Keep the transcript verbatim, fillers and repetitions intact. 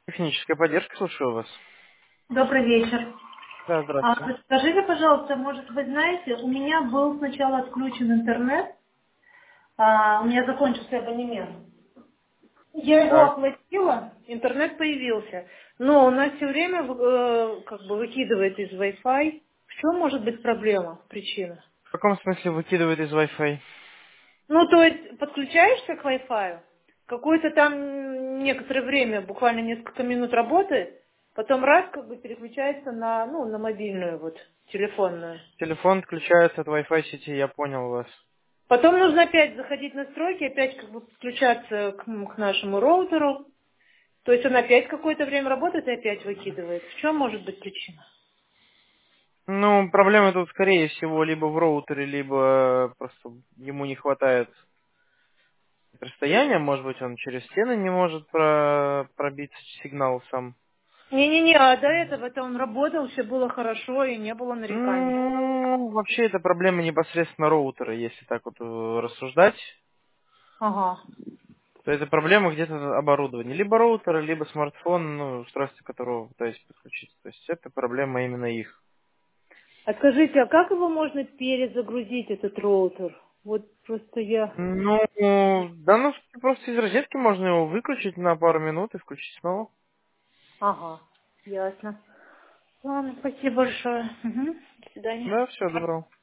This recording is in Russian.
Техническая поддержка, слушаю вас. Добрый вечер. Да, А, здравствуйте. скажите, пожалуйста, может, вы знаете, у меня был сначала отключен интернет, а, у меня закончился абонемент. Я его Так. оплатила, интернет появился, но у нас все время э, как бы выкидывает из Wi-Fi. В чем может быть проблема, причина? В каком смысле выкидывает из Wi-Fi? Ну, то есть подключаешься к Wi-Fi, какое-то там некоторое время, буквально несколько минут работает, потом раз как бы переключается на, ну, на мобильную вот, телефонную. Телефон отключается от Wi-Fi сети, я понял вас. Потом нужно опять заходить в настройки, опять как бы подключаться к, м, к нашему роутеру. То есть он опять какое-то время работает и опять выкидывает. В чем может быть причина? Ну, проблема тут, скорее всего, либо в роутере, либо просто ему не хватает расстояния. Может быть, он через стены не может про- пробить сигнал сам. Не-не-не, а до этого-то он работал, все было хорошо и не было нареканий. Ну, вообще, это проблема непосредственно роутера, если так вот э, рассуждать. Ага. То это проблема где-то оборудования. Либо роутера, либо смартфон, ну, устройство которого пытаюсь подключиться. То есть это проблема именно их. А скажите, а как его можно перезагрузить, этот роутер? Вот просто я... Ну, да, ну, просто из розетки можно его выключить на пару минут и включить снова. Ага, ясно. Ладно, спасибо большое. Мгм. До свидания. Да, все, добро.